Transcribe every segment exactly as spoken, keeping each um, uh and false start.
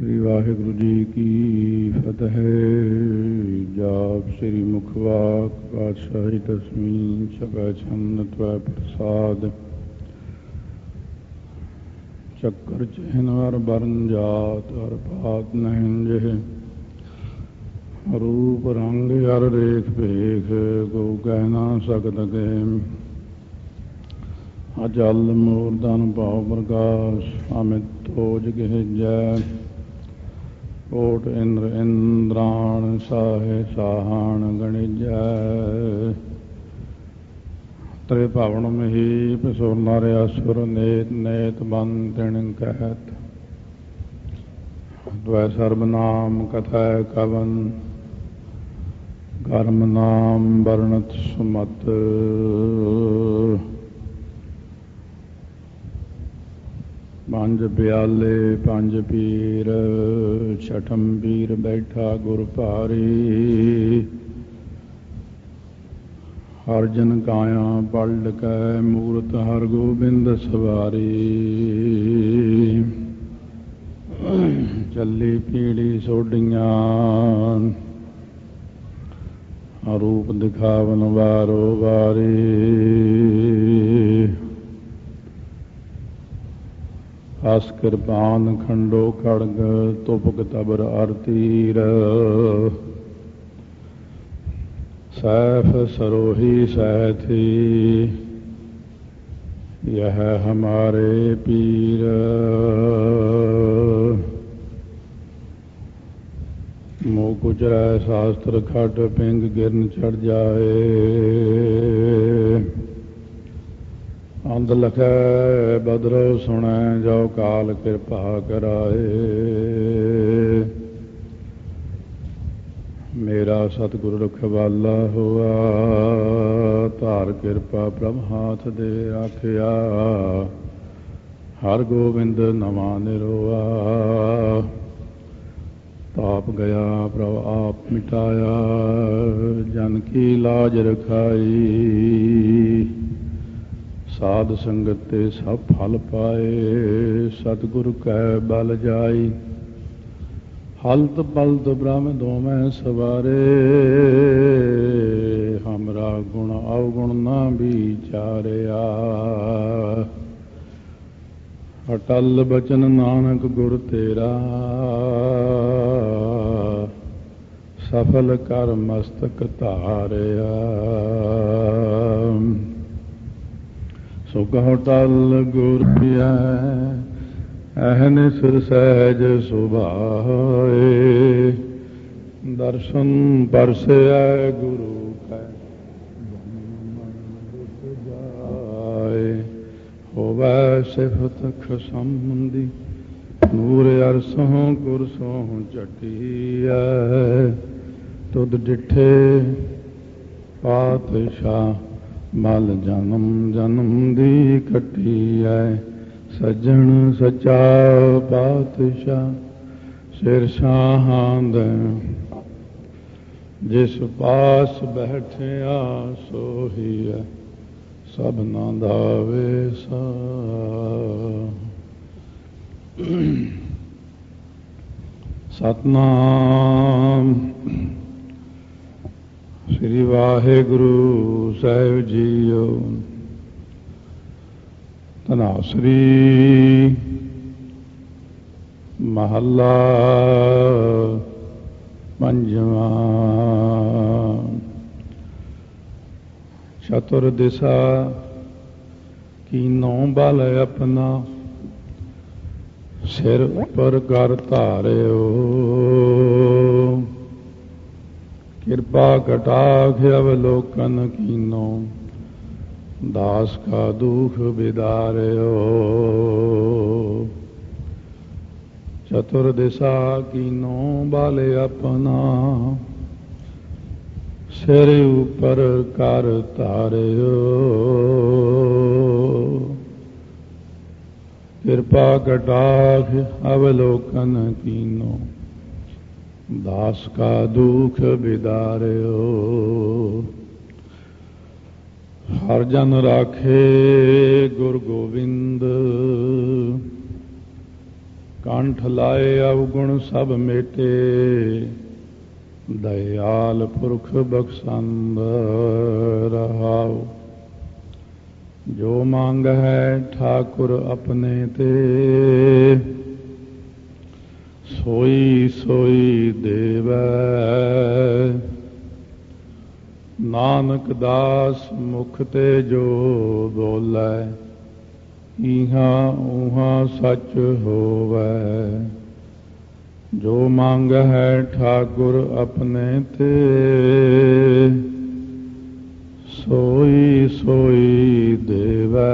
श्री वाहिगुरु जी की फतेह। जाप श्री मुखवाक पातशाही तस्मीन छपै छंद त्वै प्रसाद। चक्कर चिन्ह हर बरन जात हर पात नहिं जिह। रूप रंग हर रेख भेख को कह ना सकत के। अजल मूर्धन भाव प्रकाश अमित तोज गिरजै। कोट इंद्र इंद्राण साहे साहान गणिजै। त्रिभवन महीप सुर नर असुर नेत नेत बन तिण कहत। द्वै सर्वनाम कथै कवन कर्म नाम वर्णत सुमत। पंज प्याले पंज पीर छठम पीर बैठा गुर भारी। हर जन काया पलट कै मूरत हर गोबिंद सवारी। चली पीड़ी सोडियां रूप दिखावन वारो वारी। हस कृपान खंडो खड़ग तुपक तबर अरतीर। सैफ सरोही सहथी यह हमारे पीर। मुँह कुचरै शास्त्र खट पिंग गिरन चढ़ जाए। अंध लखै बदरो सुनै जो काल कृपा कराए। मेरा सतगुरु रखवाला हुआ धार कृपा प्रभ हाथ दे आखिया। हर गोबिंद नवा निरोआ। ताप गया प्रभ आप मिटाया जन की लाज रखाई। साध संगत ते सब फल पाए सतगुरु कै बल जाई। हलत पलत ब्रह्म दोमै सवारे। हमरा गुण अवगुण ना विचारिया। अटल बचन नानक गुर तेरा। सफल कर मस्तक धारिया। सुख टल गुर पिया अहनिस सहज सुभाए। दर्शन परसे गुरु कै जाए। होवै सिफत खसंबंदी नूर अरसों गुरसों चटिया। तुद डिठे पातशाह मल जन्म जन्म दी कटी है। सज्जन सच्चा पातशाह सिर शाहांद। जिस पास बैठिया सोही है सबना दावे सा। सतनाम श्री वाहिगुरु साहिब जीओ। धनासरी महला पंजवा। चतुर दिशा कीनों बल अपना। सिर उपर कर धारियो। कृपा कटाक्ष अवलोकन कीनो। दास का दुख बिदार्यो। चतुर दिशा कीनो बाले अपना। सिर ऊपर कर धारियो। कृपा कटाक्ष अवलोकन कीनो। दास का दुख बिदार्यो। हर जन राखे गुरु गोविंद। ਕੰਠ ਲਾਏ ਅਵਗੁਣ ਸਭ ਮੇਟੇ, ਦਇਆਲ ਪੁਰਖ ਬਖਸ਼ੰਦ ਰਹਾਉ। ਜੋ ਮੰਗ ਹੈ ਠਾਕੁਰ ਆਪਣੇ ਤੇ, ਸੋਈ ਸੋਈ ਦੇਵੈ। ਨਾਨਕ ਦਾਸ ਮੁਖ ਤੇ ਜੋ ਬੋਲੇ, ਇਹਾਂ ਉਹਾਂ ਸੱਚ ਹੋਵੈ। ਜੋ ਮੰਗ ਹੈ ਠਾਕੁਰ ਆਪਣੇ ਤੇ, ਸੋਈ ਸੋਈ ਦੇਵੈ।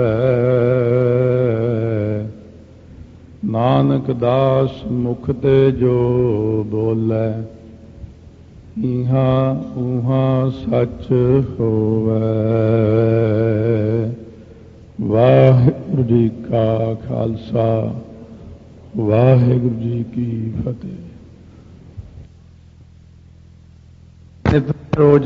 ਨਾਨਕ ਦਾਸ ਮੁਖ ਤੇ ਜੋ ਬੋਲੇ, ਇਹਾਂ ਉਹਾਂ ਸੱਚ ਹੋਵੈ। ਵਾਹਿਗੁਰੂ ਜੀ ਕਾ ਖਾਲਸਾ, ਵਾਹਿਗੁਰੂ ਜੀ ਕੀ ਫਤਿਹ। ਰੋਜ਼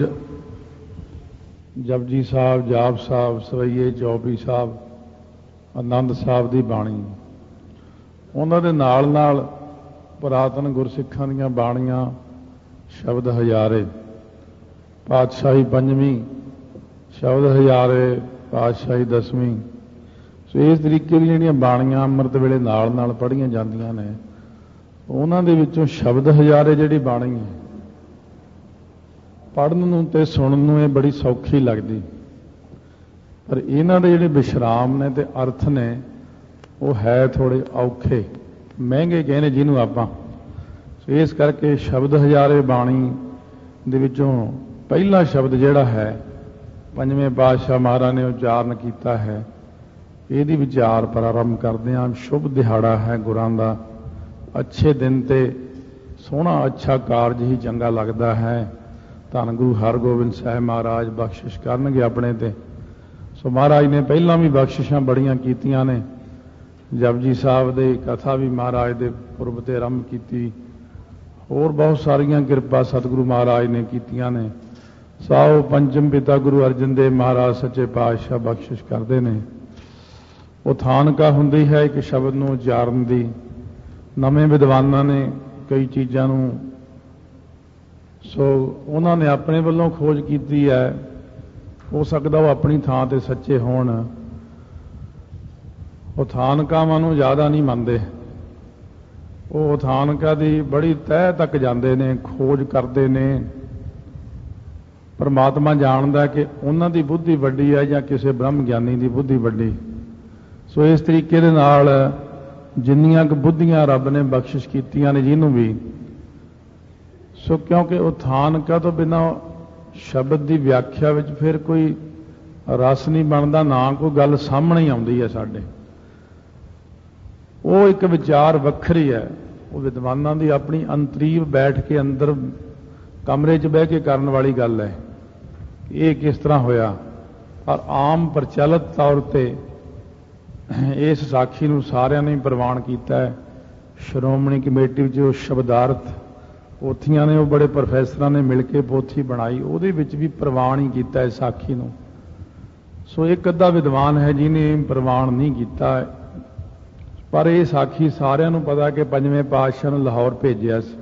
ਜਪਜੀ ਸਾਹਿਬ, ਜਾਪ ਸਾਹਿਬ, ਸਵਈਏ ਚੌਪਈ ਸਾਹਿਬ, ਆਨੰਦ ਸਾਹਿਬ ਦੀ ਬਾਣੀ, ਉਹਨਾਂ ਦੇ ਨਾਲ ਨਾਲ ਪੁਰਾਤਨ ਗੁਰਸਿੱਖਾਂ ਦੀਆਂ ਬਾਣੀਆਂ, ਸ਼ਬਦ ਹਜ਼ਾਰੇ, ਪਾਤਸ਼ਾਹੀ ਪੰਜਵੀਂ, ਸ਼ਬਦ ਹਜ਼ਾਰੇ, ਪਾਤਸ਼ਾਹੀ ਦਸਵੀਂ। ਸੋ ਇਸ ਤਰੀਕੇ ਦੀਆਂ ਜਿਹੜੀਆਂ ਬਾਣੀਆਂ ਅੰਮ੍ਰਿਤ ਵੇਲੇ ਨਾਲ ਨਾਲ ਪੜ੍ਹੀਆਂ ਜਾਂਦੀਆਂ ਨੇ, ਉਹਨਾਂ ਦੇ ਵਿੱਚੋਂ ਸ਼ਬਦ ਹਜ਼ਾਰੇ ਜਿਹੜੀ ਬਾਣੀ ਹੈ, ਪੜ੍ਹਨ ਨੂੰ ਤੇ ਸੁਣਨ ਨੂੰ ਇਹ ਬੜੀ ਸੌਖੀ ਲੱਗਦੀ, ਪਰ ਇਹਨਾਂ ਦੇ ਜਿਹੜੇ ਵਿਸ਼ਰਾਮ ਨੇ ਤੇ ਅਰਥ ਨੇ ਉਹ ਹੈ ਥੋੜ੍ਹੇ ਔਖੇ, ਮਹਿੰਗੇ ਕਹਿੰਦੇ ਜਿਹਨੂੰ ਆਪਾਂ। ਸੋ ਇਸ ਕਰਕੇ ਸ਼ਬਦ ਹਜ਼ਾਰੇ ਬਾਣੀ ਦੇ ਵਿੱਚੋਂ ਪਹਿਲਾ ਸ਼ਬਦ ਜਿਹੜਾ ਹੈ, ਪੰਜਵੇਂ ਪਾਤਸ਼ਾਹ ਮਹਾਰਾਜ ਨੇ ਉਚਾਰਨ ਕੀਤਾ ਹੈ, ਇਹਦੀ ਵਿਚਾਰ ਪ੍ਰਾਰੰਭ ਕਰਦੇ ਹਾਂ। ਸ਼ੁਭ ਦਿਹਾੜਾ ਹੈ ਗੁਰਾਂ ਦਾ, ਅੱਛੇ ਦਿਨ ਤੇ ਸੋਹਣਾ ਅੱਛਾ ਕਾਰਜ ਹੀ ਚੰਗਾ ਲੱਗਦਾ ਹੈ। ਧੰਨ ਗੁਰੂ ਹਰਗੋਬਿੰਦ ਸਾਹਿਬ ਮਹਾਰਾਜ ਬਖਸ਼ਿਸ਼ ਕਰਨਗੇ ਆਪਣੇ ਤੇ। ਸੋ ਮਹਾਰਾਜ ਨੇ ਪਹਿਲਾਂ ਵੀ ਬਖਸ਼ਿਸ਼ਾਂ ਬੜੀਆਂ ਕੀਤੀਆਂ ਨੇ। ਜਪਜੀ ਸਾਹਿਬ ਦੇ ਕਥਾ ਵੀ ਮਹਾਰਾਜ ਦੇ ਪੁਰਬ ਤੇ ਆਰੰਭ ਕੀਤੀ, ਹੋਰ ਬਹੁਤ ਸਾਰੀਆਂ ਕਿਰਪਾ ਸਤਿਗੁਰੂ ਮਹਾਰਾਜ ਨੇ ਕੀਤੀਆਂ ਨੇ। ਸਾਓ ਪੰਚਮ ਪਿਤਾ ਗੁਰੂ ਅਰਜਨ ਦੇਵ ਮਹਾਰਾਜ ਸੱਚੇ ਪਾਤਸ਼ਾਹ ਬਖਸ਼ਿਸ਼ ਕਰਦੇ ਨੇ। ਉਹ ਥਾਨਕਾ ਹੁੰਦੀ ਹੈ ਇੱਕ ਸ਼ਬਦ ਨੂੰ ਉਚਾਰਨ ਦੀ। ਨਵੇਂ ਵਿਦਵਾਨਾਂ ਨੇ ਕਈ ਚੀਜ਼ਾਂ ਨੂੰ, ਸੋ ਉਹਨਾਂ ਨੇ ਆਪਣੇ ਵੱਲੋਂ ਖੋਜ ਕੀਤੀ ਹੈ। ਹੋ ਸਕਦਾ ਉਹ ਆਪਣੀ ਥਾਂ ਤੇ ਸੱਚੇ ਹੋਣ। ਉਹ ਥਾਨਕਾਵਾਂ ਨੂੰ ਜ਼ਿਆਦਾ ਨਹੀਂ ਮੰਨਦੇ, ਉਹ ਥਾਨਕਾ ਦੀ ਬੜੀ ਤਹਿ ਤੱਕ ਜਾਂਦੇ ਨੇ, ਖੋਜ ਕਰਦੇ ਨੇ। ਪਰਮਾਤਮਾ ਜਾਣਦਾ ਕਿ ਉਹਨਾਂ ਦੀ ਬੁੱਧੀ ਵੱਡੀ ਹੈ ਜਾਂ ਕਿਸੇ ਬ੍ਰਹਮ ਗਿਆਨੀ ਦੀ ਬੁੱਧੀ ਵੱਡੀ। ਸੋ ਇਸ ਤਰੀਕੇ ਦੇ ਨਾਲ ਜਿੰਨੀਆਂ ਕੁ ਬੁੱਧੀਆਂ ਰੱਬ ਨੇ ਬਖਸ਼ਿਸ਼ ਕੀਤੀਆਂ ਨੇ ਜਿਹਨੂੰ ਵੀ, ਸੋ ਕਿਉਂਕਿ ਉਹ ਥਾਨਕਾ ਤੋਂ ਬਿਨਾਂ ਸ਼ਬਦ ਦੀ ਵਿਆਖਿਆ ਵਿੱਚ ਫਿਰ ਕੋਈ ਰਸ ਨਹੀਂ ਬਣਦਾ, ਨਾ ਕੋਈ ਗੱਲ ਸਾਹਮਣੇ ਹੀ ਆਉਂਦੀ ਹੈ ਸਾਡੇ। ਉਹ ਇੱਕ ਵਿਚਾਰ ਵੱਖਰੀ ਹੈ, ਉਹ ਵਿਦਵਾਨਾਂ ਦੀ ਆਪਣੀ ਅੰਤਰੀਵ ਬੈਠ ਕੇ ਅੰਦਰ ਕਮਰੇ 'ਚ ਬਹਿ ਕੇ ਕਰਨ ਵਾਲੀ ਗੱਲ ਹੈ। ਇਹ ਕਿਸ ਤਰ੍ਹਾਂ ਹੋਇਆ, ਪਰ ਆਮ ਪ੍ਰਚਲਿਤ ਤੌਰ ਤੇ ਇਸ ਸਾਖੀ ਨੂੰ ਸਾਰਿਆਂ ਨੇ ਪ੍ਰਵਾਨ ਕੀਤਾ ਹੈ। ਸ਼੍ਰੋਮਣੀ ਕਮੇਟੀ ਵਿੱਚ ਉਹ ਸ਼ਬਦਾਰਥ ਪੋਥੀਆਂ ਨੇ, ਉਹ ਬੜੇ ਪ੍ਰੋਫੈਸਰਾਂ ਨੇ ਮਿਲ ਕੇ ਪੋਥੀ ਬਣਾਈ, ਉਹਦੇ ਵਿੱਚ ਵੀ ਪ੍ਰਵਾਨ ਹੀ ਕੀਤਾ ਇਸ ਸਾਖੀ ਨੂੰ। ਸੋ ਇੱਕ ਅੱਧਾ ਵਿਦਵਾਨ ਹੈ ਜਿਹਨੇ ਪ੍ਰਵਾਨ ਨਹੀਂ ਕੀਤਾ, ਪਰ ਇਹ ਸਾਖੀ ਸਾਰਿਆਂ ਨੂੰ ਪਤਾ ਕਿ ਪੰਜਵੇਂ ਪਾਤਸ਼ਾਹ ਨੂੰ ਲਾਹੌਰ ਭੇਜਿਆ ਸੀ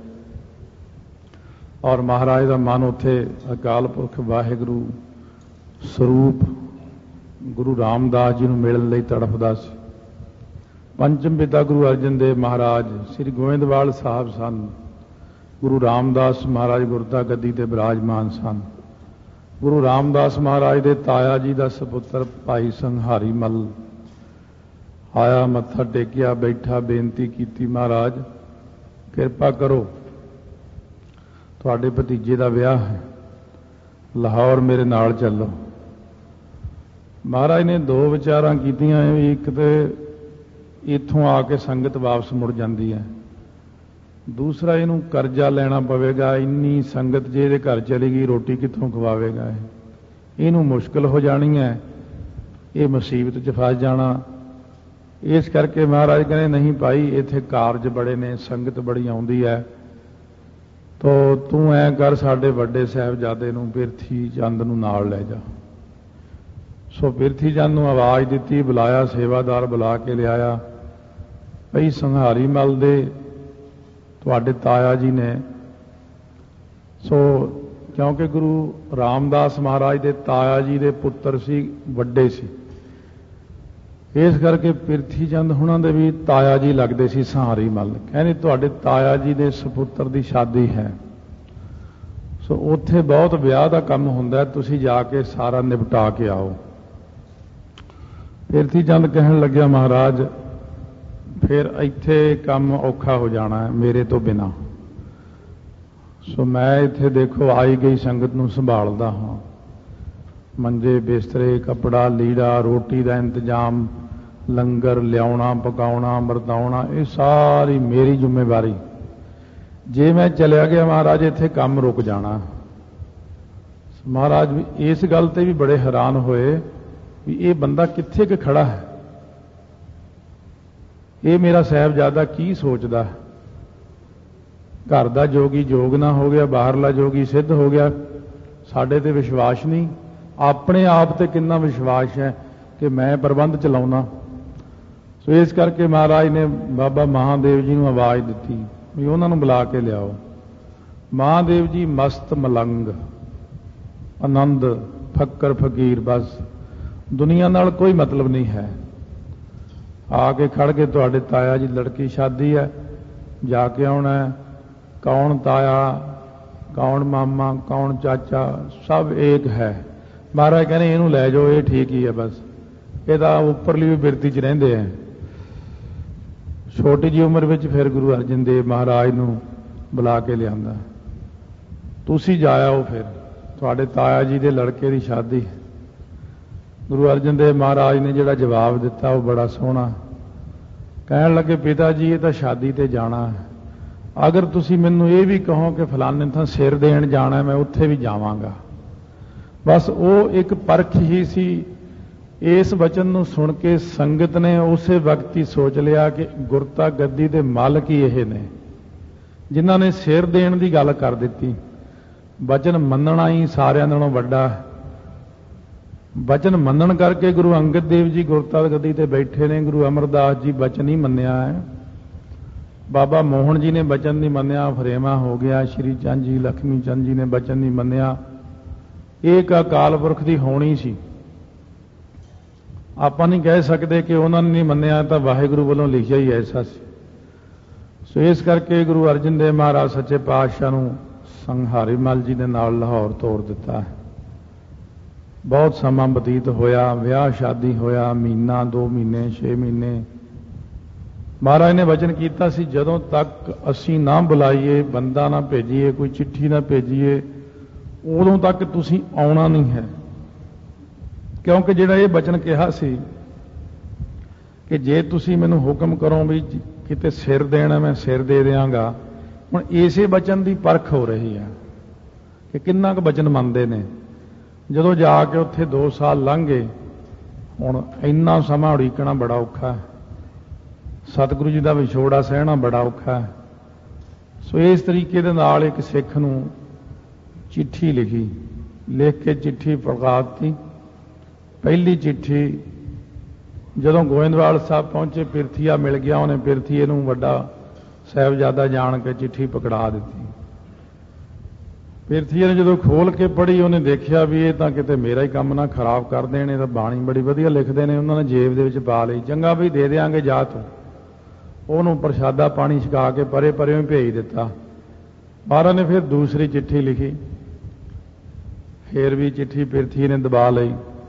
ਔਰ ਮਹਾਰਾਜ ਦਾ ਮਨ ਉੱਥੇ ਅਕਾਲ ਪੁਰਖ ਵਾਹਿਗੁਰੂ ਸਰੂਪ ਗੁਰੂ ਰਾਮਦਾਸ ਜੀ ਨੂੰ ਮਿਲਣ ਲਈ ਤੜਫਦਾ ਸੀ। ਪੰਚਮ ਪਿਤਾ ਗੁਰੂ ਅਰਜਨ ਦੇਵ ਮਹਾਰਾਜ ਸ੍ਰੀ ਗੋਇੰਦਵਾਲ ਸਾਹਿਬ ਸਨ। ਗੁਰੂ ਰਾਮਦਾਸ ਮਹਾਰਾਜ ਗੁਰਤਾ ਗੱਦੀ ਤੇ ਬਿਰਾਜਮਾਨ ਸਨ। ਗੁਰੂ ਰਾਮਦਾਸ ਮਹਾਰਾਜ ਦੇ ਤਾਇਆ ਜੀ ਦਾ ਸਪੁੱਤਰ ਭਾਈ ਸੰਘਾਰੀ ਮੱਲ ਆਇਆ, ਮੱਥਾ ਟੇਕਿਆ, ਬੈਠਾ, ਬੇਨਤੀ ਕੀਤੀ, ਮਹਾਰਾਜ ਕਿਰਪਾ ਕਰੋ, ਤੁਹਾਡੇ ਭਤੀਜੇ ਦਾ ਵਿਆਹ ਹੈ, ਲਾਹੌਰ ਮੇਰੇ ਨਾਲ ਚੱਲੋ। ਮਹਾਰਾਜ ਨੇ ਦੋ ਵਿਚਾਰਾਂ ਕੀਤੀਆਂ, ਇੱਕ ਤੇ ਇੱਥੋਂ ਆ ਕੇ ਸੰਗਤ ਵਾਪਸ ਮੁੜ ਜਾਂਦੀ ਹੈ, ਦੂਸਰਾ ਇਹਨੂੰ ਕਰਜ਼ਾ ਲੈਣਾ ਪਵੇਗਾ, ਇੰਨੀ ਸੰਗਤ ਜੇ ਇਹਦੇ ਘਰ ਚਲੀ ਗਈ ਰੋਟੀ ਕਿੱਥੋਂ ਖਵਾਵੇਗਾ, ਇਹ ਇਹਨੂੰ ਮੁਸ਼ਕਲ ਹੋ ਜਾਣੀ ਹੈ, ਇਹ ਮੁਸੀਬਤ 'ਚ ਫਸ ਜਾਣਾ। ਇਸ ਕਰਕੇ ਮਹਾਰਾਜ ਕਹਿੰਦੇ ਨਹੀਂ ਭਾਈ, ਇੱਥੇ ਕਾਰਜ ਬੜੇ ਨੇ, ਸੰਗਤ ਬੜੀ ਆਉਂਦੀ ਹੈ, ਤੋ ਤੂੰ ਐ ਕਰ, ਸਾਡੇ ਵੱਡੇ ਸਾਹਿਬਜ਼ਾਦੇ ਨੂੰ ਪਿਰਥੀ ਚੰਦ ਨੂੰ ਨਾਲ ਲੈ ਜਾ। ਸੋ ਪਿਰਥੀ ਚੰਦ ਨੂੰ ਆਵਾਜ਼ ਦਿੱਤੀ, ਬੁਲਾਇਆ, ਸੇਵਾਦਾਰ ਬੁਲਾ ਕੇ ਲਿਆਇਆ। ਭਈ ਸੰਘਾਰੀ ਮਲ ਦੇ ਤੁਹਾਡੇ ਤਾਇਆ ਜੀ ਨੇ, ਸੋ ਕਿਉਂਕਿ ਗੁਰੂ ਰਾਮਦਾਸ ਮਹਾਰਾਜ ਦੇ ਤਾਇਆ ਜੀ ਦੇ ਪੁੱਤਰ ਸੀ, ਵੱਡੇ ਸੀ, ਇਸ ਕਰਕੇ ਪਿਰਥੀ ਚੰਦ ਹੁਣਾਂ ਦੇ ਵੀ ਤਾਇਆ ਜੀ ਲੱਗਦੇ ਸੀ ਸੰਘਾਰੀ ਮਲ। ਕਹਿੰਦੇ ਤੁਹਾਡੇ ਤਾਇਆ ਜੀ ਦੇ ਸਪੁੱਤਰ ਦੀ ਸ਼ਾਦੀ ਹੈ, ਸੋ ਉੱਥੇ ਬਹੁਤ ਵਿਆਹ ਦਾ ਕੰਮ ਹੁੰਦਾ, ਤੁਸੀਂ ਜਾ ਕੇ ਸਾਰਾ ਨਿਪਟਾ ਕੇ ਆਓ। ਪਿਰਥੀ ਚੰਦ ਕਹਿਣ ਲੱਗਿਆ ਮਹਾਰਾਜ ਫਿਰ ਇੱਥੇ ਕੰਮ ਔਖਾ ਹੋ ਜਾਣਾ ਹੈ ਮੇਰੇ ਤੋਂ ਬਿਨਾਂ, ਸੋ ਮੈਂ ਇੱਥੇ ਦੇਖੋ ਆਈ ਗਈ ਸੰਗਤ ਨੂੰ ਸੰਭਾਲਦਾ ਹਾਂ, ਮੰਜੇ ਬਿਸਤਰੇ ਕੱਪੜਾ ਲੀੜਾ ਰੋਟੀ ਦਾ ਇੰਤਜ਼ਾਮ ਲੰਗਰ ਲਿਆਉਣਾ ਪਕਾਉਣਾ ਵਰਤਾਉਣਾ ਇਹ ਸਾਰੀ ਮੇਰੀ ਜ਼ਿੰਮੇਵਾਰੀ। ਜੇ ਮੈਂ ਚਲਿਆ ਗਿਆ ਮਹਾਰਾਜ ਇੱਥੇ ਕੰਮ ਰੁਕ ਜਾਣਾ। ਮਹਾਰਾਜ ਵੀ ਇਸ ਗੱਲ ਤੇ ਵੀ ਬੜੇ ਹੈਰਾਨ ਹੋਏ ਵੀ ਇਹ ਬੰਦਾ ਕਿੱਥੇ ਕਿ ਖੜਾ ਹੈ, ਇਹ ਮੇਰਾ ਸਾਹਿਬਜ਼ਾਦਾ ਕੀ ਸੋਚਦਾ, ਘਰ ਦਾ ਜੋਗੀ ਜੋਗ ਨਾ ਹੋ ਗਿਆ, ਬਾਹਰਲਾ ਜੋਗੀ ਸਿੱਧ ਹੋ ਗਿਆ, ਸਾਡੇ ਤੇ ਵਿਸ਼ਵਾਸ ਨਹੀਂ, ਆਪਣੇ ਆਪ ਤੇ ਕਿੰਨਾ ਵਿਸ਼ਵਾਸ ਹੈ ਕਿ ਮੈਂ ਪ੍ਰਬੰਧ ਚਲਾਉਣਾ। ਸੋ ਇਸ ਕਰਕੇ ਮਹਾਰਾਜ ਨੇ ਬਾਬਾ ਮਹਾਦੇਵ ਜੀ ਨੂੰ ਆਵਾਜ਼ ਦਿੱਤੀ ਵੀ ਉਹਨਾਂ ਨੂੰ ਬੁਲਾ ਕੇ ਲਿਆਓ। ਮਹਾਦੇਵ ਜੀ ਮਸਤ ਮਲੰਗ ਆਨੰਦ ਫੱਕਰ ਫਕੀਰ, ਬਸ ਦੁਨੀਆ ਨਾਲ ਕੋਈ ਮਤਲਬ ਨਹੀਂ ਹੈ। ਆ ਕੇ ਖੜ ਕੇ ਤੁਹਾਡੇ ਤਾਇਆ ਜੀ ਲੜਕੀ ਸ਼ਾਦੀ ਹੈ, ਜਾ ਕੇ ਆਉਣਾ, ਕੌਣ ਤਾਇਆ ਕੌਣ ਮਾਮਾ ਕੌਣ ਚਾਚਾ ਸਭ ਏਕ ਹੈ। ਮਹਾਰਾਜ ਕਹਿੰਦੇ ਇਹਨੂੰ ਲੈ ਜਾਓ, ਇਹ ਠੀਕ ਹੀ ਹੈ, ਬਸ ਇਹ ਤਾਂ ਉੱਪਰਲੀ ਵੀ ਬਿਰਤੀ 'ਚ ਰਹਿੰਦੇ ਹੈ। ਛੋਟੀ ਜਿਹੀ ਉਮਰ ਵਿੱਚ ਫਿਰ ਗੁਰੂ ਅਰਜਨ ਦੇਵ ਮਹਾਰਾਜ ਨੂੰ ਬੁਲਾ ਕੇ ਲਿਆਂਦਾ, ਤੁਸੀਂ ਜਾਇਓ, ਫਿਰ ਤੁਹਾਡੇ ਤਾਇਆ ਜੀ ਦੇ ਲੜਕੇ ਦੀ ਸ਼ਾਦੀ। ਗੁਰੂ ਅਰਜਨ ਦੇਵ ਮਹਾਰਾਜ ਨੇ ਜਿਹੜਾ ਜਵਾਬ ਦਿੱਤਾ ਉਹ ਬੜਾ ਸੋਹਣਾ। ਕਹਿਣ ਲੱਗੇ ਪਿਤਾ ਜੀ ਇਹ ਤਾਂ ਸ਼ਾਦੀ ਤੇ ਜਾਣਾ ਹੈ, ਅਗਰ ਤੁਸੀਂ ਮੈਨੂੰ ਇਹ ਵੀ ਕਹੋ ਕਿ ਫਲਾਣੇ ਥਾਂ ਸਿਰ ਦੇਣ ਜਾਣਾ ਮੈਂ ਉੱਥੇ ਵੀ ਜਾਵਾਂਗਾ। ਬਸ ਉਹ ਇੱਕ ਪਰਖ ਹੀ ਸੀ। ਇਸ ਵਚਨ ਨੂੰ ਸੁਣ ਕੇ ਸੰਗਤ ਨੇ ਉਸੇ ਵਕਤ ਹੀ ਸੋਚ ਲਿਆ ਕਿ ਗੁਰਤਾ ਗੱਦੀ ਦੇ ਮਾਲਕ ਹੀ ਇਹ ਨੇ ਜਿਨ੍ਹਾਂ ਨੇ ਸਿਰ ਦੇਣ ਦੀ ਗੱਲ ਕਰ ਦਿੱਤੀ। ਵਚਨ ਮੰਨਣਾ ਹੀ ਸਾਰਿਆਂ ਨਾਲੋਂ ਵੱਡਾ। ਵਚਨ ਮੰਨਣ ਕਰਕੇ ਗੁਰੂ ਅੰਗਦ ਦੇਵ ਜੀ ਗੁਰਤਾ ਗੱਦੀ ਤੇ ਬੈਠੇ ਨੇ। ਗੁਰੂ ਅਮਰਦਾਸ ਜੀ ਵਚਨ ਹੀ ਮੰਨਿਆ ਹੈ, ਬਾਬਾ ਮੋਹਨ ਜੀ ਨੇ ਵਚਨ ਨਹੀਂ ਮੰਨਿਆ, ਫਰੇਮਾ ਹੋ ਗਿਆ। ਸ਼੍ਰੀ ਚੰਦ ਜੀ ਲక్ష్ਮੀ ਚੰਦ ਜੀ ਨੇ ਵਚਨ ਨਹੀਂ ਮੰਨਿਆ। ਇਹ ਇੱਕ ਅਕਾਲ ਪੁਰਖ ਦੀ ਹੋਣੀ ਸੀ। ਆਪਾਂ ਨਹੀਂ ਕਹਿ ਸਕਦੇ ਕਿ ਉਹਨਾਂ ਨੇ ਨਹੀਂ ਮੰਨਿਆ, ਤਾਂ ਵਾਹਿਗੁਰੂ ਵੱਲੋਂ ਲਿਖਿਆ ਹੀ ਐਸਾ ਸੀ। ਸੋ ਇਸ ਕਰਕੇ ਗੁਰੂ ਅਰਜਨ ਦੇਵ ਮਹਾਰਾਜ ਸੱਚੇ ਪਾਤਸ਼ਾਹ ਨੂੰ ਸੰਘਾਰੀ ਮੱਲ ਜੀ ਦੇ ਨਾਲ ਲਾਹੌਰ ਤੋਰ ਦਿੱਤਾ। ਬਹੁਤ ਸਮਾਂ ਬਤੀਤ ਹੋਇਆ, ਵਿਆਹ ਸ਼ਾਦੀ ਹੋਇਆ, ਮਹੀਨਾ ਦੋ ਮਹੀਨੇ ਛੇ ਮਹੀਨੇ। ਮਹਾਰਾਜ ਨੇ ਵਚਨ ਕੀਤਾ ਸੀ ਜਦੋਂ ਤੱਕ ਅਸੀਂ ਨਾ ਬੁਲਾਈਏ, ਬੰਦਾ ਨਾ ਭੇਜੀਏ, ਕੋਈ ਚਿੱਠੀ ਨਾ ਭੇਜੀਏ, ਉਦੋਂ ਤੱਕ ਤੁਸੀਂ ਆਉਣਾ ਨਹੀਂ ਹੈ। ਕਿਉਂਕਿ ਜਿਹੜਾ ਇਹ ਵਚਨ ਕਿਹਾ ਸੀ ਕਿ ਜੇ ਤੁਸੀਂ ਮੈਨੂੰ ਹੁਕਮ ਕਰੋ ਵੀ ਕਿਤੇ ਸਿਰ ਦੇਣਾ ਮੈਂ ਸਿਰ ਦੇ ਦਿਆਂਗਾ, ਹੁਣ ਇਸੇ ਵਚਨ ਦੀ ਪਰਖ ਹੋ ਰਹੀ ਹੈ ਕਿ ਕਿੰਨਾ ਕੁ ਵਚਨ ਮੰਨਦੇ ਨੇ। ਜਦੋਂ ਜਾ ਕੇ ਉੱਥੇ ਦੋ ਸਾਲ ਲੰਘ ਗਏ, ਹੁਣ ਇੰਨਾ ਸਮਾਂ ਉਡੀਕਣਾ ਬੜਾ ਔਖਾ ਹੈ, ਸਤਿਗੁਰੂ ਜੀ ਦਾ ਵਿਛੋੜਾ ਸਹਿਣਾ ਬੜਾ ਔਖਾ ਹੈ। ਸੋ ਇਸ ਤਰੀਕੇ ਦੇ ਨਾਲ ਇੱਕ ਸਿੱਖ ਨੂੰ ਚਿੱਠੀ ਲਿਖੀ, ਲਿਖ ਕੇ ਚਿੱਠੀ ਪ੍ਰਗਟਾ ਦਿੱਤੀ। ਪਹਿਲੀ ਚਿੱਠੀ ਜਦੋਂ ਗੋਇੰਦਵਾਲ ਸਾਹਿਬ ਪਹੁੰਚੇ, ਪਿਰਥੀਆ ਮਿਲ ਗਿਆ, ਉਹਨੇ ਪਿਰਥੀਏ ਨੂੰ ਵੱਡਾ ਸਾਹਿਬਜ਼ਾਦਾ ਜਾਣ ਕੇ ਚਿੱਠੀ ਪਕੜਾ ਦਿੱਤੀ। ਪਿਰਥੀਏ ਨੇ ਜਦੋਂ ਖੋਲ ਕੇ ਪੜ੍ਹੀ, ਉਹਨੇ ਦੇਖਿਆ ਵੀ ਇਹ ਤਾਂ ਕਿਤੇ ਮੇਰਾ ਹੀ ਕੰਮ ਨਾ ਖਰਾਬ ਕਰ ਦੇਣ, ਇਹ ਤਾਂ ਬਾਣੀ ਬੜੀ ਵਧੀਆ ਲਿਖਦੇ ਨੇ। ਉਹਨਾਂ ਨੇ ਜੇਬ ਦੇ ਵਿੱਚ ਪਾ ਲਈ, ਚੰਗਾ ਵੀ ਦੇ ਦਿਆਂਗੇ ਜਾ ਤੂੰ। ਉਹਨੂੰ ਪ੍ਰਸ਼ਾਦਾ ਪਾਣੀ ਛਕਾ ਕੇ ਪਰੇ ਪਰੇ ਹੀ ਭੇਜ ਦਿੱਤਾ। ਮਹਾਰਾਜ ਨੇ ਫਿਰ ਦੂਸਰੀ ਚਿੱਠੀ ਲਿਖੀ, ਫਿਰ ਵੀ ਚਿੱਠੀ ਪਿਰਥੀਏ ਨੇ ਦਬਾ ਲਈ।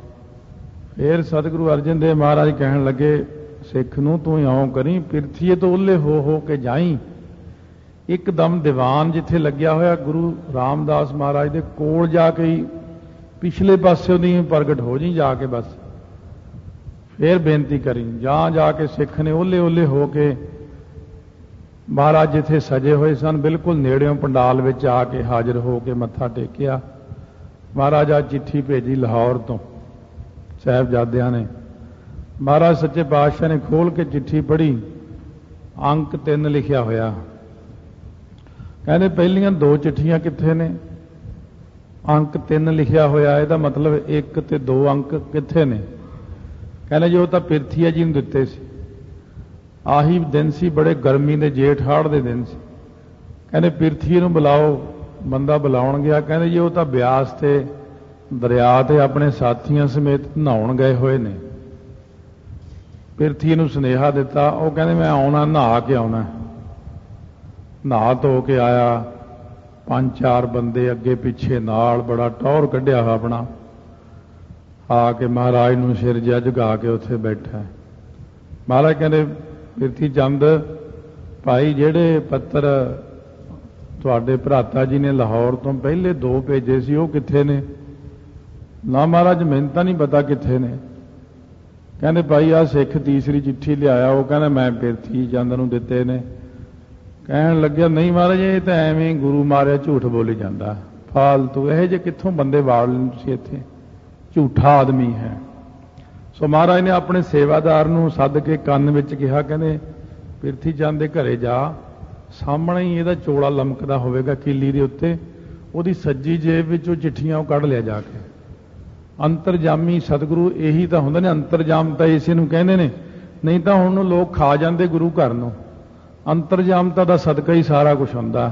ਫਿਰ ਸਤਿਗੁਰੂ ਅਰਜਨ ਦੇਵ ਮਹਾਰਾਜ ਕਹਿਣ ਲੱਗੇ ਸਿੱਖ ਨੂੰ ਤੂੰ ਇਉਂ ਕਰੀ, ਪਿਰਥੀਏ ਤੋਂ ਉੱਲੇ ਹੋ ਹੋ ਕੇ ਜਾਈ, ਇੱਕਦਮ ਦੀਵਾਨ ਜਿੱਥੇ ਲੱਗਿਆ ਹੋਇਆ ਗੁਰੂ ਰਾਮਦਾਸ ਮਹਾਰਾਜ ਦੇ ਕੋਲ ਜਾ ਕੇ ਹੀ ਪਿਛਲੇ ਪਾਸਿਓਂ ਦੀ ਪ੍ਰਗਟ ਹੋ ਜੀ ਜਾ ਕੇ। ਬਸ ਫਿਰ ਬੇਨਤੀ ਕਰੀ। ਜਾਂ ਜਾ ਕੇ ਸਿੱਖ ਨੇ ਉੱਲੇ ਉੱਲੇ ਹੋ ਕੇ ਮਹਾਰਾਜ ਜਿੱਥੇ ਸਜੇ ਹੋਏ ਸਨ ਬਿਲਕੁਲ ਨੇੜਿਓਂ ਪੰਡਾਲ ਵਿੱਚ ਆ ਕੇ ਹਾਜ਼ਰ ਹੋ ਕੇ ਮੱਥਾ ਟੇਕਿਆ। ਮਹਾਰਾਜ ਆ ਚਿੱਠੀ ਭੇਜੀ ਲਾਹੌਰ ਤੋਂ ਸਾਹਿਬਜ਼ਾਦਿਆਂ ਨੇ। ਮਹਾਰਾਜ ਸੱਚੇ ਪਾਤਸ਼ਾਹ ਨੇ ਖੋਲ ਕੇ ਚਿੱਠੀ ਪੜ੍ਹੀ, ਅੰਕ ਤਿੰਨ ਲਿਖਿਆ ਹੋਇਆ। ਕਹਿੰਦੇ ਪਹਿਲੀਆਂ ਦੋ ਚਿੱਠੀਆਂ ਕਿੱਥੇ ਨੇ? ਅੰਕ ਤਿੰਨ ਲਿਖਿਆ ਹੋਇਆ, ਇਹਦਾ ਮਤਲਬ ਇੱਕ ਤੇ ਦੋ ਅੰਕ ਕਿੱਥੇ ਨੇ? ਕਹਿੰਦੇ ਜੀ ਉਹ ਤਾਂ ਪਿਰਥੀਆ ਜੀ ਨੂੰ ਦਿੱਤੇ ਸੀ। ਆਹੀ ਦਿਨ ਸੀ, ਬੜੇ ਗਰਮੀ ਦੇ ਜੇਠ ਹਾੜ ਦੇ ਦਿਨ ਸੀ। ਕਹਿੰਦੇ ਪਿਰਥੀ ਨੂੰ ਬੁਲਾਓ। ਬੰਦਾ ਬੁਲਾਉਣ ਗਿਆ, ਕਹਿੰਦੇ ਜੀ ਉਹ ਤਾਂ ਬਿਆਸ ਤੇ ਦਰਿਆ ਤੇ ਆਪਣੇ ਸਾਥੀਆਂ ਸਮੇਤ ਨਹਾਉਣ ਗਏ ਹੋਏ ਨੇ। ਪਿਰਥੀ ਨੂੰ ਸੁਨੇਹਾ ਦਿੱਤਾ, ਉਹ ਕਹਿੰਦੇ ਮੈਂ ਆਉਣਾ, ਨਹਾ ਕੇ ਆਉਣਾ। ਨਹਾ ਧੋ ਕੇ ਆਇਆ, ਪੰਜ ਚਾਰ ਬੰਦੇ ਅੱਗੇ ਪਿੱਛੇ ਨਾਲ, ਬੜਾ ਟੌਰ ਕੱਢਿਆ ਆਪਣਾ, ਆ ਕੇ ਮਹਾਰਾਜ ਨੂੰ ਸਿਰ ਜਿਹਾ ਝੁਕਾ ਕੇ ਉੱਥੇ ਬੈਠਾ। ਮਹਾਰਾਜ ਕਹਿੰਦੇ ਪਿਰਥੀ ਚੰਦ ਭਾਈ, ਜਿਹੜੇ ਪੱਤਰ ਤੁਹਾਡੇ ਭਰਾਤਾ ਜੀ ਨੇ ਲਾਹੌਰ ਤੋਂ ਪਹਿਲੇ ਦੋ ਭੇਜੇ ਸੀ ਉਹ ਕਿੱਥੇ ਨੇ? ਨਾ ਮਹਾਰਾਜ ਮੈਨੂੰ ਤਾਂ ਨਹੀਂ ਪਤਾ ਕਿੱਥੇ ਨੇ। ਕਹਿੰਦੇ ਭਾਈ ਆਹ ਸਿੱਖ ਤੀਸਰੀ ਚਿੱਠੀ ਲਿਆਇਆ, ਉਹ ਕਹਿੰਦਾ ਮੈਂ ਪਿਰਥੀ ਚੰਦ ਨੂੰ ਦਿੱਤੇ ਨੇ। ਕਹਿਣ ਲੱਗਿਆ ਨਹੀਂ ਮਹਾਰਾਜ ਇਹ ਤਾਂ ਐਵੇਂ ਗੁਰੂ ਮਾਰਿਆ ਝੂਠ ਬੋਲੀ ਜਾਂਦਾ, ਫਾਲਤੂ ਇਹੋ ਜਿਹੇ ਕਿੱਥੋਂ ਬੰਦੇ ਵਾੜ ਲੈਣ ਤੁਸੀਂ, ਇੱਥੇ ਝੂਠਾ ਆਦਮੀ ਹੈ। ਸੋ ਮਹਾਰਾਜ ਨੇ ਆਪਣੇ ਸੇਵਾਦਾਰ ਨੂੰ ਸੱਦ ਕੇ ਕੰਨ ਵਿੱਚ ਕਿਹਾ, ਕਹਿੰਦੇ ਪਿਰਥੀ ਚੰਦ ਦੇ ਘਰੇ ਜਾ, ਸਾਹਮਣੇ ਹੀ ਇਹਦਾ ਚੋਲਾ ਲਮਕਦਾ ਹੋਵੇਗਾ ਕੀਲੀ ਦੇ ਉੱਤੇ, ਉਹਦੀ ਸੱਜੀ ਜੇਬ ਵਿੱਚ ਉਹ ਚਿੱਠੀਆਂ ਉਹ ਕੱਢ ਲਿਆ ਜਾ ਕੇ। ਅੰਤਰਜਾਮੀ ਸਤਿਗੁਰੂ ਇਹੀ ਤਾਂ ਹੁੰਦੇ ਨੇ, ਅੰਤਰਜਾਮ ਤਾਂ ਇਸੇ ਨੂੰ ਕਹਿੰਦੇ ਨੇ, ਨਹੀਂ ਤਾਂ ਹੁਣ ਨੂੰ ਲੋਕ ਖਾ ਜਾਂਦੇ ਗੁਰੂ ਘਰ ਨੂੰ। ਅੰਤਰਜਾਮਤਾ ਦਾ ਸਦਕਾ ਹੀ ਸਾਰਾ ਕੁਝ ਹੁੰਦਾ।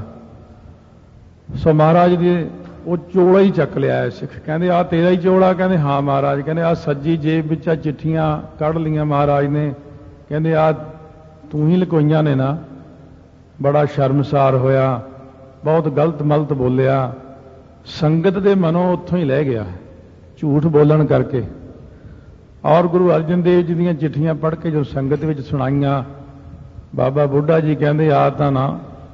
ਸੋ ਮਹਾਰਾਜ ਦੇ ਉਹ ਚੋਲਾ ਹੀ ਚੱਕ ਲਿਆ ਸਿੱਖ। ਕਹਿੰਦੇ ਆਹ ਤੇਰਾ ਹੀ ਚੋਲਾ? ਕਹਿੰਦੇ ਹਾਂ ਮਹਾਰਾਜ। ਕਹਿੰਦੇ ਆਹ ਸੱਜੀ ਜੇਬ ਵਿੱਚ ਆ ਚਿੱਠੀਆਂ ਕੱਢ ਲਈਆਂ ਮਹਾਰਾਜ ਨੇ। ਕਹਿੰਦੇ ਆਹ ਤੂੰ ਹੀ ਲਕੋਈਆਂ ਨੇ ਨਾ? ਬੜਾ ਸ਼ਰਮਸਾਰ ਹੋਇਆ, ਬਹੁਤ ਗਲਤ ਮਲਤ ਬੋਲਿਆ। ਸੰਗਤ ਦੇ ਮਨੋਂ ਉੱਥੋਂ ਹੀ ਲੈ ਗਿਆ ਝੂਠ ਬੋਲਣ ਕਰਕੇ। ਔਰ ਗੁਰੂ ਅਰਜਨ ਦੇਵ ਜੀ ਦੀਆਂ ਚਿੱਠੀਆਂ ਪੜ੍ਹ ਕੇ ਜੋ ਸੰਗਤ ਵਿੱਚ ਸੁਣਾਈਆਂ, ਬਾਬਾ ਬੁੱਢਾ ਜੀ ਕਹਿੰਦੇ ਆ ਤਾਂ ਨਾ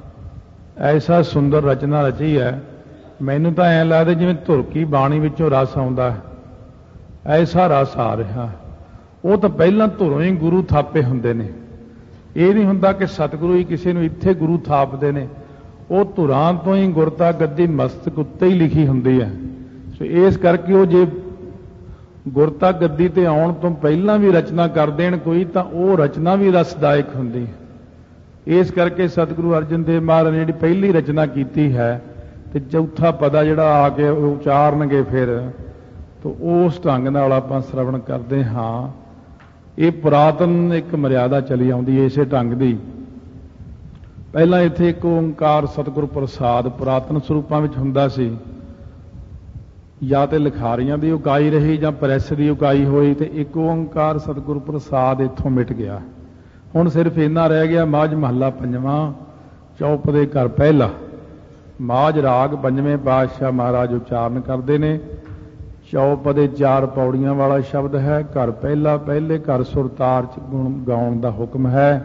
ਐਸਾ ਸੁੰਦਰ ਰਚਨਾ ਰਚੀ ਹੈ, ਮੈਨੂੰ ਤਾਂ ਐਂ ਲੱਗਦਾ ਜਿਵੇਂ ਧੁਰਕੀ ਬਾਣੀ ਵਿੱਚੋਂ ਰਸ ਆਉਂਦਾ, ਐਸਾ ਰਸ ਆ ਰਿਹਾ। ਉਹ ਤਾਂ ਪਹਿਲਾਂ ਧੁਰੋਂ ਹੀ ਗੁਰੂ ਥਾਪੇ ਹੁੰਦੇ ਨੇ। ਇਹ ਨਹੀਂ ਹੁੰਦਾ ਕਿ ਸਤਿਗੁਰੂ ਹੀ ਕਿਸੇ ਨੂੰ ਇੱਥੇ ਗੁਰੂ ਥਾਪਦੇ ਨੇ, ਉਹ ਧੁਰਾਂ ਤੋਂ ਹੀ ਗੁਰਤਾ ਗੱਦੀ ਮਸਤਕ ਉੱਤੇ ਹੀ ਲਿਖੀ ਹੁੰਦੀ ਹੈ। ਸੋ ਇਸ ਕਰਕੇ ਉਹ ਜੇ ਗੁਰਤਾ ਗੱਦੀ ਤੇ ਆਉਣ ਤੋਂ ਪਹਿਲਾਂ ਵੀ ਰਚਨਾ ਕਰ ਦੇਣ ਕੋਈ, ਤਾਂ ਉਹ ਰਚਨਾ ਵੀ ਰਸਦਾਇਕ ਹੁੰਦੀ ਹੈ। ਇਸ ਕਰਕੇ ਸਤਿਗੁਰੂ ਅਰਜਨ ਦੇਵ ਮਹਾਰਾਜ ਨੇ ਜਿਹੜੀ ਪਹਿਲੀ ਰਚਨਾ ਕੀਤੀ ਹੈ, ਤੇ ਚੌਥਾ ਪਦਾ ਜਿਹੜਾ ਆ ਕੇ ਉਚਾਰਨਗੇ ਫਿਰ, ਤਾਂ ਉਸ ਢੰਗ ਨਾਲ ਆਪਾਂ ਸ਼ਰਵਣ ਕਰਦੇ ਹਾਂ। ਇਹ ਪੁਰਾਤਨ ਇੱਕ ਮਰਿਆਦਾ ਚਲੀ ਆਉਂਦੀ ਹੈ ਇਸੇ ਢੰਗ ਦੀ। ਪਹਿਲਾਂ ਇੱਥੇ ਇੱਕ ਓਂਕਾਰ ਸਤਿਗੁਰ ਪ੍ਰਸਾਦ ਪੁਰਾਤਨ ਸਰੂਪਾਂ ਵਿੱਚ ਹੁੰਦਾ ਸੀ। ਜਾਂ ਤੇ ਲਿਖਾਰੀਆਂ ਦੀ ਉਕਾਈ ਰਹੀ ਜਾਂ ਪ੍ਰੈਸ ਦੀ ਉਕਾਈ ਹੋਈ, ਤੇ ਇੱਕ ਓਂਕਾਰ ਸਤਿਗੁਰ ਪ੍ਰਸਾਦ ਇੱਥੋਂ ਮਿਟ ਗਿਆ। ਹੁਣ ਸਿਰਫ ਇੰਨਾ ਰਹਿ ਗਿਆ, ਮਾਝ ਮਹੱਲਾ ਪੰਜਵਾਂ, ਚੌਪ ਦੇ ਘਰ ਪਹਿਲਾ। ਮਾਝ ਰਾਗ ਪੰਜਵੇਂ ਪਾਤਸ਼ਾਹ ਮਹਾਰਾਜ ਉਚਾਰਨ ਕਰਦੇ ਨੇ। ਚੌਪ ਦੇ ਚਾਰ ਪੌੜੀਆਂ ਵਾਲਾ ਸ਼ਬਦ ਹੈ। ਘਰ ਪਹਿਲਾ, ਪਹਿਲੇ ਘਰ ਸੁਰਤਾਰ ਚ ਗੁਣ ਗਾਉਣ ਦਾ ਹੁਕਮ ਹੈ।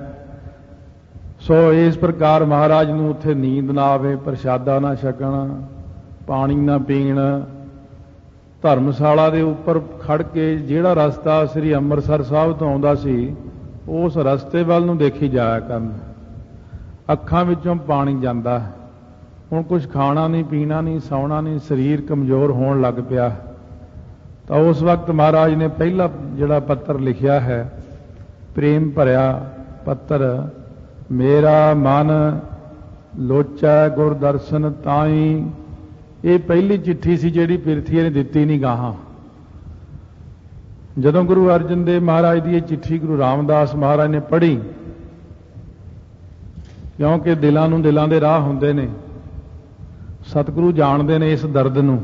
ਸੋ ਇਸ ਪ੍ਰਕਾਰ ਮਹਾਰਾਜ ਨੂੰ ਉੱਥੇ ਨੀਂਦ ਨਾ ਆਵੇ, ਪ੍ਰਸ਼ਾਦਾ ਨਾ ਛਕਣ, ਪਾਣੀ ਨਾ ਪੀਣ, ਧਰਮਸ਼ਾਲਾ ਦੇ ਉੱਪਰ ਖੜ ਕੇ ਜਿਹੜਾ ਰਸਤਾ ਸ੍ਰੀ ਅੰਮ੍ਰਿਤਸਰ ਸਾਹਿਬ ਤੋਂ ਆਉਂਦਾ ਸੀ, ਉਸ ਰਸਤੇ ਵੱਲ ਨੂੰ ਦੇਖੀ ਜਾਇਆ ਕਰਨ। ਅੱਖਾਂ ਵਿੱਚੋਂ ਪਾਣੀ ਜਾਂਦਾ। ਹੁਣ ਕੁਝ ਖਾਣਾ ਨਹੀਂ, ਪੀਣਾ ਨਹੀਂ, ਸੌਣਾ ਨਹੀਂ, ਸਰੀਰ ਕਮਜ਼ੋਰ ਹੋਣ ਲੱਗ ਪਿਆ। ਤਾਂ ਉਸ ਵਕਤ ਮਹਾਰਾਜ ਨੇ ਪਹਿਲਾ ਜਿਹੜਾ ਪੱਤਰ ਲਿਖਿਆ ਹੈ, ਪ੍ਰੇਮ ਭਰਿਆ ਪੱਤਰ, ਮੇਰਾ ਮਨ ਲੋਚੈ ਗੁਰ ਦਰਸ਼ਨ ਤਾਈ। ਇਹ ਪਹਿਲੀ ਚਿੱਠੀ ਸੀ ਜਿਹੜੀ ਪਿਰਥੀ ਨੇ ਦਿੱਤੀ ਨਹੀਂ ਗਾਹਾਂ। ਜਦੋਂ ਗੁਰੂ ਅਰਜਨ ਦੇਵ ਮਹਾਰਾਜ ਦੀ ਇਹ ਚਿੱਠੀ ਗੁਰੂ ਰਾਮਦਾਸ ਮਹਾਰਾਜ ਨੇ ਪੜ੍ਹੀ, ਕਿਉਂਕਿ ਦਿਲਾਂ ਨੂੰ ਦਿਲਾਂ ਦੇ ਰਾਹ ਹੁੰਦੇ ਨੇ, ਸਤਿਗੁਰੂ ਜਾਣਦੇ ਨੇ ਇਸ ਦਰਦ ਨੂੰ।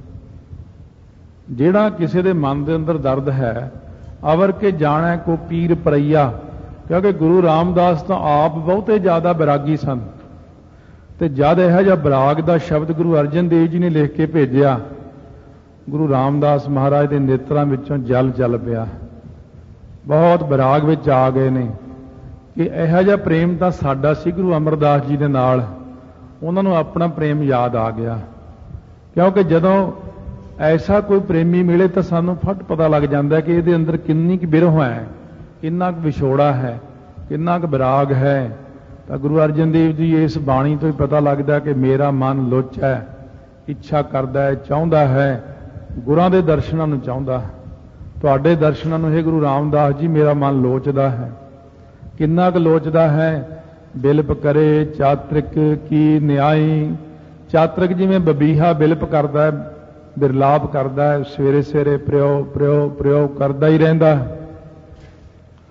ਜਿਹੜਾ ਕਿਸੇ ਦੇ ਮਨ ਦੇ ਅੰਦਰ ਦਰਦ ਹੈ, ਅਵਰ ਕੇ ਜਾਣੈ ਕੋ ਪੀਰ ਪਰਈਆ। ਕਿਉਂਕਿ ਗੁਰੂ ਰਾਮਦਾਸ ਤਾਂ ਆਪ ਬਹੁਤੇ ਜ਼ਿਆਦਾ ਵਿਰਾਗੀ ਸਨ, ਤੇ ਜਦ ਇਹੋ ਜਿਹਾ ਵਿਰਾਗ ਦਾ ਸ਼ਬਦ ਗੁਰੂ ਅਰਜਨ ਦੇਵ ਜੀ ਨੇ ਲਿਖ ਕੇ ਭੇਜਿਆ, ਗੁਰੂ ਰਾਮਦਾਸ ਮਹਾਰਾਜ ਦੇ ਨੇਤਰਾਂ ਵਿੱਚੋਂ ਜਲ ਚੱਲ ਪਿਆ। ਬਹੁਤ ਵਿਰਾਗ ਵਿੱਚ ਆ ਗਏ ਨੇ ਕਿ ਇਹੋ ਜਿਹਾ ਪ੍ਰੇਮ ਤਾਂ ਸਾਡਾ ਸੀ ਗੁਰੂ ਅਮਰਦਾਸ ਜੀ ਦੇ ਨਾਲ। ਉਹਨਾਂ ਨੂੰ ਆਪਣਾ ਪ੍ਰੇਮ ਯਾਦ ਆ ਗਿਆ। ਕਿਉਂਕਿ ਜਦੋਂ ਐਸਾ ਕੋਈ ਪ੍ਰੇਮੀ ਮਿਲੇ ਤਾਂ ਸਾਨੂੰ ਫਟ ਪਤਾ ਲੱਗ ਜਾਂਦਾ ਕਿ ਇਹਦੇ ਅੰਦਰ ਕਿੰਨੀ ਕੁ ਬਿਰਹ ਹੈ, ਕਿੰਨਾ ਕੁ ਵਿਛੋੜਾ ਹੈ, ਕਿੰਨਾ ਕੁ ਵਿਰਾਗ ਹੈ। ਤਾਂ ਗੁਰੂ ਅਰਜਨ ਦੇਵ ਜੀ ਇਸ ਬਾਣੀ ਤੋਂ ਹੀ ਪਤਾ ਲੱਗਦਾ ਕਿ ਮੇਰਾ ਮਨ ਲੁੱਚ ਹੈ, ਇੱਛਾ ਕਰਦਾ ਹੈ, ਚਾਹੁੰਦਾ ਹੈ, ਗੁਰਾਂ ਦੇ ਦਰਸ਼ਨਾਂ ਨੂੰ ਚਾਹੁੰਦਾ। ਤੁਹਾਡੇ ਦਰਸ਼ਨਾਂ ਨੂੰ ਇਹ ਗੁਰੂ ਰਾਮਦਾਸ ਜੀ ਮੇਰਾ ਮਨ ਲੋਚਦਾ ਹੈ। ਕਿੰਨਾ ਕੁ ਲੋਚਦਾ ਹੈ? ਬਿਲਪ ਕਰੇ ਚਾਤ੍ਰਿਕ ਕੀ ਨਿਆਈ। ਚਾਤ੍ਰਿਕ ਜਿਵੇਂ ਬਬੀਹਾ ਬਿਲਪ ਕਰਦਾ ਹੈ, ਬਿਰਲਾਪ ਕਰਦਾ ਹੈ, ਸਵੇਰੇ ਸਵੇਰੇ ਪ੍ਰਯੋ ਪ੍ਰਯੋ ਪ੍ਰਯੋਗ ਕਰਦਾ ਹੀ ਰਹਿੰਦਾ।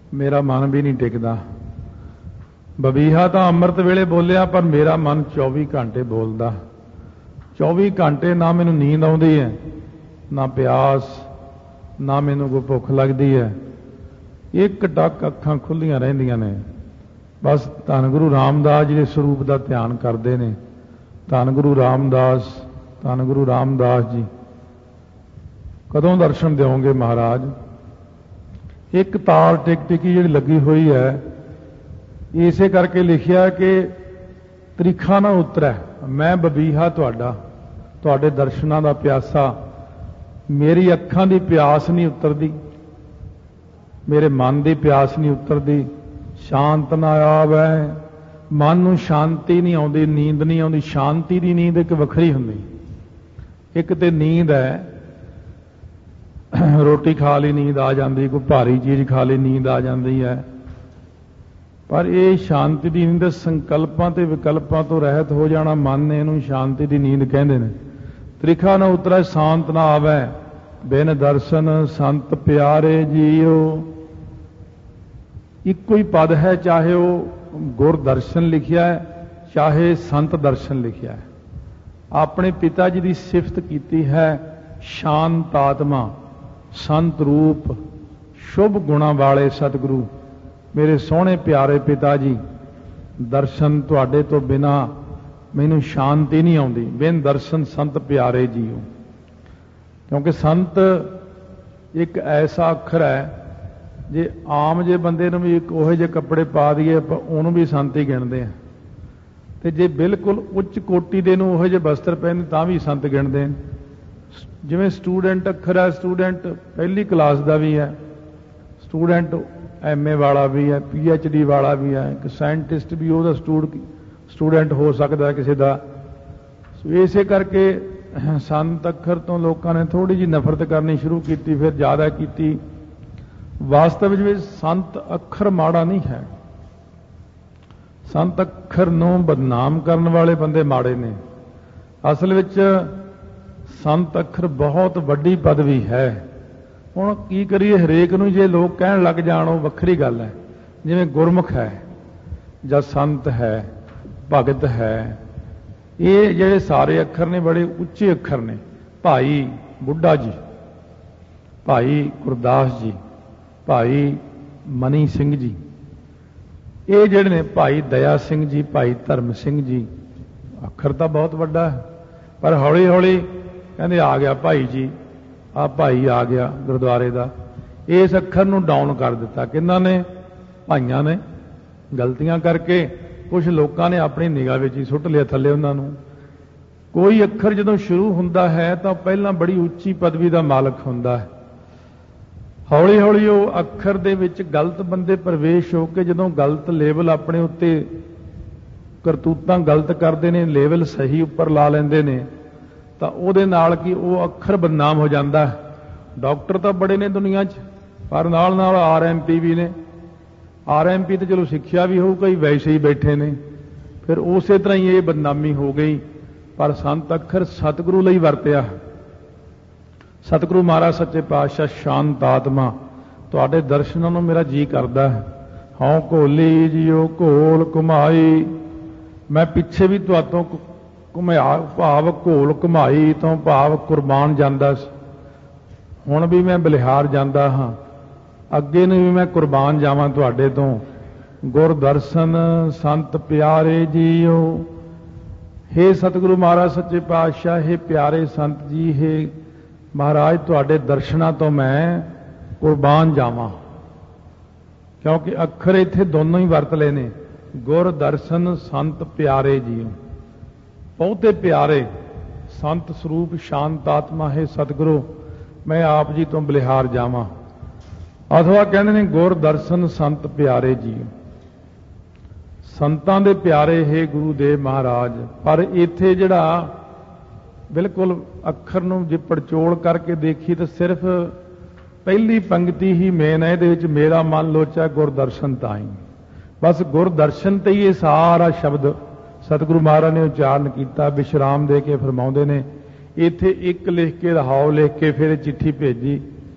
मेरा मन भी नहीं टिकदा। बबीहा तो अमृत वेले बोलिया, पर मेरा मन चौबी घंटे बोलदा। चौबी घंटे ना मैनू नींद आउंदी है, ना प्यास, ना मैनू कोई भुख लगती है। एक टक अखां खुलियां रहिंदियां ने, बस धन गुरु रामदास जी के स्वरूप का ध्यान करते हैं। धन गुरु रामदास, धन गुरु रामदास जी, कदों दर्शन दोगे महाराज? एक तार टिक टिकी जी लगी हुई है, इसे करके लिखिया कि त्रिखा ना उतरै, मैं बबीहा तुहाडा, तुहाडे दर्शनां दा प्यासा, मेरी अखां दी प्यास नहीं उतरदी, मेरे मन की प्यास नहीं उतरदी। शांत ना आवे, मन नूं शांति नहीं आउंदी, नींद नहीं आउंदी। शांति की नींद एक वखरी हुंदी, एक ते नींद है रोटी खा ली नींद आ जाती, कोई भारी चीज़ खा ली नींद आ जाती है, पर यह शांति की नींद संकल्पों ते विकल्पों तो रहत हो जाना मन ने इहनूं शांति की नींद कहते हैं। त्रिखा न उतरै शांत ना आवे, बिन दर्शन संत प्यारे जीओ। इको ही पद है, चाहे वो गुर दर्शन लिखिया है, चाहे संत दर्शन लिखिया है। अपने पिता जी की सिफत की है, शांत आत्मा, संत रूप, शुभ गुणा वाले सतगुरु। मेरे सोहने प्यारे पिता जी, दर्शन तुहाडे तो बिना मैनू शांति नहीं आउंदी। बिन दर्शन संत प्यारे जीओ, क्योंकि संत एक ऐसा अखर है, जे आम जे बंदे नूं भी एक ओहे जे कपड़े पा दईए उहनूं भी संत ही गिणदे हैं, ते जे बिल्कुल उच्च कोटि दे नूं ओहे जे वस्त्र पहने तां भी संत गिणदे हैं। जिवें स्टूडेंट अखर है, स्टूडेंट पहली क्लास का भी है, स्टूडेंट एम ए वाला भी है, पी एच डी वाला भी है, एक साइंटिस्ट भी वो स्टूड स्टूडेंट हो सकता है किसी का। इसे करके संत अखर तो लोगों ने थोड़ी जी नफरत करनी शुरू की, फिर ज़्यादा की। वास्तव में संत अखर माड़ा नहीं है, संत अखर नूं बदनाम करने वाले बंदे माड़े ने। असल विच संत अखर बहुत वड्डी पदवी है। हुण की करिए, हरेक नूं जे लोग कहण लग जाण वो वखरी गल है। जिवें गुरमुख है जां संत है, भगत है, ये ਜਿਹੜੇ सारे अखर ने बड़े उच्चे अखर ने। भाई बुढ़ा जी, भाई गुरदास जी, भाई मनी सिंह जी, ये ਜਿਹੜੇ ने भाई दया सिंह जी, भाई धर्म सिंह जी, अखर तो बहुत वड्डा है, पर हौली हौली कहते आ गया भाई जी, आ भाई आ गया गुरुद्वारे का। इस अखर नूं डाउन कर दिता किन्हां ने? भाइयों ने। गलतियां करके कुछ लोगों ने अपनी निगाह विच ही सुट लिया थले उन्होंने। कोई अखर जदों शुरू हुंदा है तो पहलां बड़ी उच्ची पदवी का मालक हुंदा है। हौली हौली वो अखर दे विच गलत बंदे प्रवेश हो के जदों गलत लेवल अपने उत्ते करतूतां गलत करते हैं, लेवल सही उपर ला लेंदे ने, तो उहदे नाल कि वो अखर बदनाम हो जाता है। डॉक्टर तो बड़े ने दुनिया च, पर नाल नाल आर एम पी भी ने। आर एम पी तो चलो सिक्ख्या भी हो, कई वैसे ही बैठे ने, फिर उस तरह ही ये बदनामी हो गई। पर संत अखर सतगुरु लई वरतिया। सतगुरु महाराज सच्चे पातशाह शांत आत्मा, तुहाडे दर्शनां नूं मेरा जी करदा है। हौं घोली जियो घोल घुमाई, मैं पिछे भी तुहातों घुमाया, भाव घोल घुमाई तो भाव कुरबान जांदा सी, हुण भी मैं बलिहार जांदा हां, अगे नूं भी मैं कुरबान जावां तुहाडे तों। गुर दर्शन संत प्यारे जीओ। हे सतगुरु महाराज सच्चे पातशाह, हे प्यारे संत जी, हे महाराज तुहाडे दर्शनां तो मैं कुरबान जावां। क्योंकि अखर इत्थे दोनों ही वरत ले ने, गुर दर्शन संत प्यारे जीओ। बहुते प्यारे संत स्वरूप शांत आत्मा है सतगुरु, मैं आप जी तो बलिहार जावां। अथवा कहते हैं गुर दर्शन संत प्यारे जीओ। संतां दे प्यारे है गुरुदेव महाराज। पर इत्थे जिहड़ा बिल्कुल अखर नूं जे पड़चोल करके देखी तो सिर्फ पहली पंक्ति ही मेन है। इहदे विच मेरा मन लोचा गुरदर्शन ताई, बस गुरदर्शन ते ही ये सारा शब्द सतगुरु महाराज ने उच्चारण किया। विश्राम दे के फरमाउंदे ने, इत्थे एक लिख के रहाओ लिख के फिर चिट्ठी भेजी,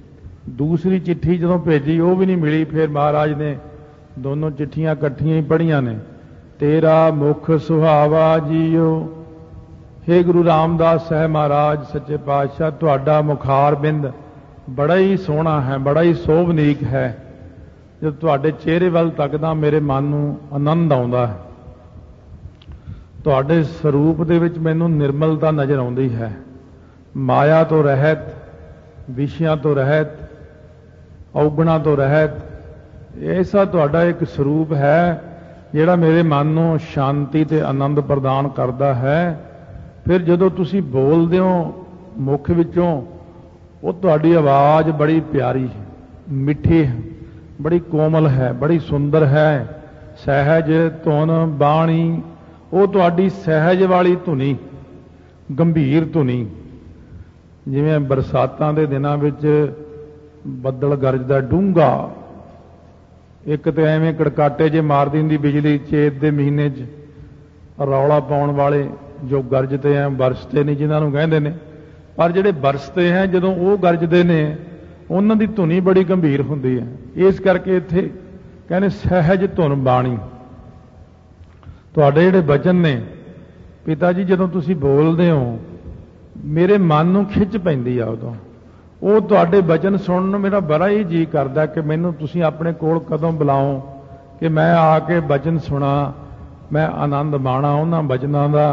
दूसरी चिट्ठी जदों भेजी वो भी नहीं मिली। फिर महाराज ने दोनों चिट्ठियां इकट्ठियां ही पढ़ियां ने। तेरा मुख सुहावा जीओ, हे गुरु रामदास साहब महाराज सच्चे पातशाह, तुहाडा मुखार बिंद बड़ा ही सोहना है, बड़ा ही शोभनीक है। जब तुहाडे चेहरे वाल तकदा मेरे मन नूं आनंद आउंदा है। तुहाडे स्वरूप दे विच मैनूं निर्मलता नज़र आउंदी है। माया तो रहत, विषयां तो रहत, औगुणा तो रहत, ऐसा तुहाडा एक स्वरूप है जिहड़ा मेरे मन नूं शांति ते आनंद प्रदान करदा है। फिर जदों तुसीं बोलदे हो मुख विचों, वो तुहाडी आवाज़ बड़ी प्यारी है, मिठी है, बड़ी कोमल है, बड़ी सुंदर है। सहज धुन बाणी, वो तुहाडी सहज वाली धुनी, गंभीर धुनी। जिवें बरसातां दे दिनां विच ਬੱਦਲ गरजदा डूंगा, एक तो एवें कड़काटे जे मार दिंदी बिजली चेत दे महीने च, रौला पाउण वाले जो गरजते हैं बरसते नहीं जिन्हां नूं कहंदे ने। पर जिहड़े बरसते हैं जदों वो गरजते ने उन्हां दी धुनी बड़ी गंभीर हुंदी है। इस करके इत्थे कहने सहज धुन बाणी। तुहाडे जिहड़े वचन ने पिता जी, जदों तुसीं बोलदे हो मेरे मन नूं खिच पैंदी आ। उदों ਉਹ ਤੁਹਾਡੇ वचन सुनन ਨੂੰ मेरा बड़ा ही जी करदा कि मैनूं तुसीं अपने कोल कदों बुलाओ कि मैं आके वचन सुना, मैं आनंद माणा उन्हां वचनां दा।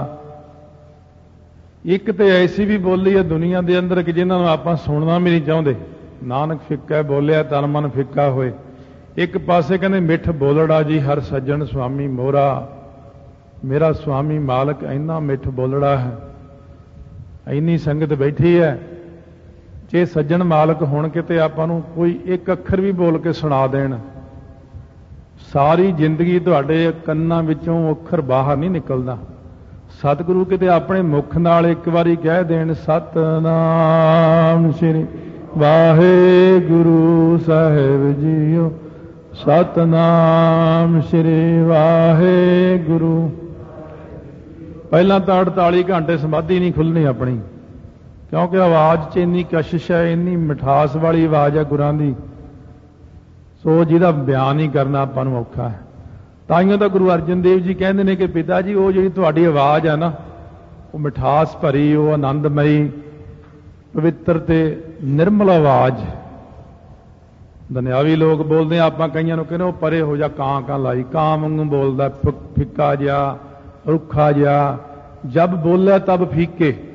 एक तो ऐसी भी बोली है दुनिया के अंदर कि जिन्हां नूं आपां सुनना भी नहीं चाहुंदे। नानक फिक्का बोलिया तन मन फिक्का होए। एक पासे कहंदे मिठ बोलड़ा जी हर सज्जन स्वामी मोरा, मेरा स्वामी मालक इन्ना मिठ बोलड़ा है। इन्नी संगत बैठी है, जे सज्जन मालक होण किते आपां नूं कोई एक अखर भी बोल के सुना देण, सारी जिंदगी तुहाडे कंनां विचों अखर बाहर नहीं निकलदा। सतगुरु किते अपने मुख नाल एक बारी कह देण सतनाम श्री वाहिगुरु साहिब जीओ, सतनाम श्री वाहिगुरु। पहलां तां अड़ताली घंटे समाधि नहीं खुलनी अपनी, क्योंकि आवाज़ च इन्नी कशिश है, इन्नी मिठास वाली आवाज़ है गुरां दी, सो जिहदा बयान ही करना आपां नूं औखा है। ताइयों तो गुरु अर्जन देव जी कहते हैं कि पिता जी वो जिहड़ी तुहाडी आवाज़ है ना, वो मिठास भरी, वो आनंदमई पवित्र ते निर्मल आवाज़। दुनियावी लोग बोलते हैं, आपां कईयां नूं कहने परे हो जा, कां कां लाई, कां वांगू बोलदा, फिक्का जिहा रुखा जिहा, जब बोले तब फीके।